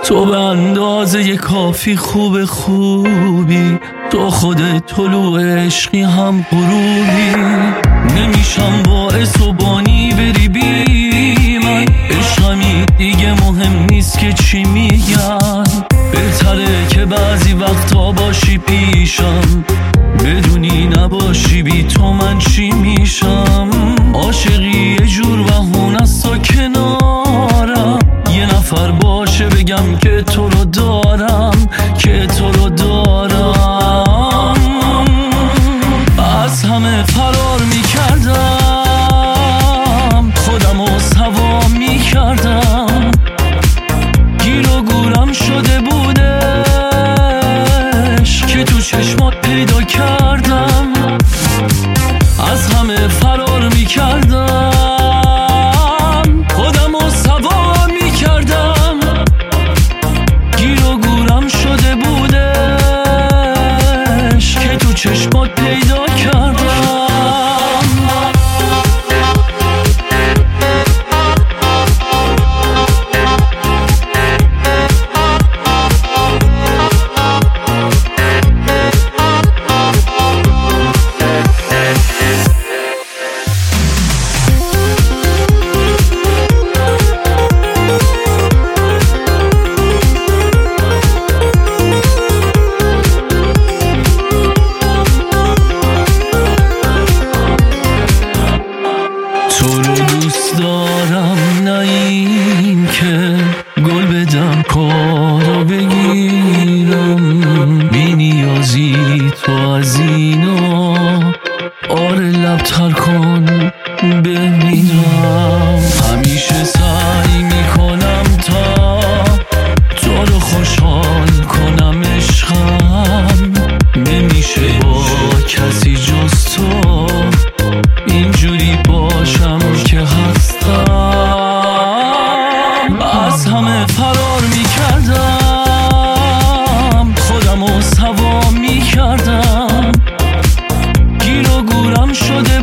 تو به اندازه کافی خوبی، تو خودت طلوع عشقی هم غروبی. نمیشم باعث و بانی بری بی من، عشقمی دیگه مهم نیست که چی میگن. بهتره که بعضی وقتا باشی پیشم، بدونی نباشی بی تو من چی میشم. عاشقی یه جور بهونه است و کنارم، یه نفر باشه بگم که تو رو دارم، که تو رو دارم. از همه فرار میکردم، خودم رو سوا میکردم، گیر و گورم شده بودش که تو چشمات پیدا کردم. از همه فرار میکردم، خودم رو سوا میکردم، گیر و گورم شده بودش که تو چشمات پیدا کردم. تو رو دوست دارم، نه این که گل بدم کارو بگیرم. بی نیازی تو از اینو، آره لبتر کن بمیرم. همیشه سعی میکنم تا تو رو خوشحال کنم عشقم، نمیشه با کسی جز تو اینجوری باشم که هستم. از همه فرار میکردم، خودم رو سوا میکردم، گیر و گورم شده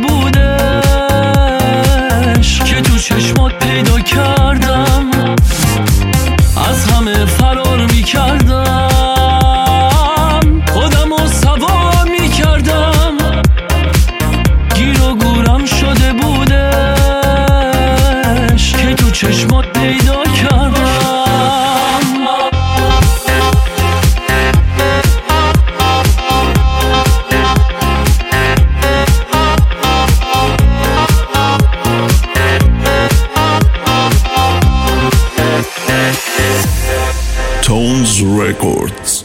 بودش که تو چشمات پیدا کردم. از همه فرار میکردم، خودم رو سوا میکردم، گیر و گورم شده بودش که تو چشمات پیدا کردم. Tones Records.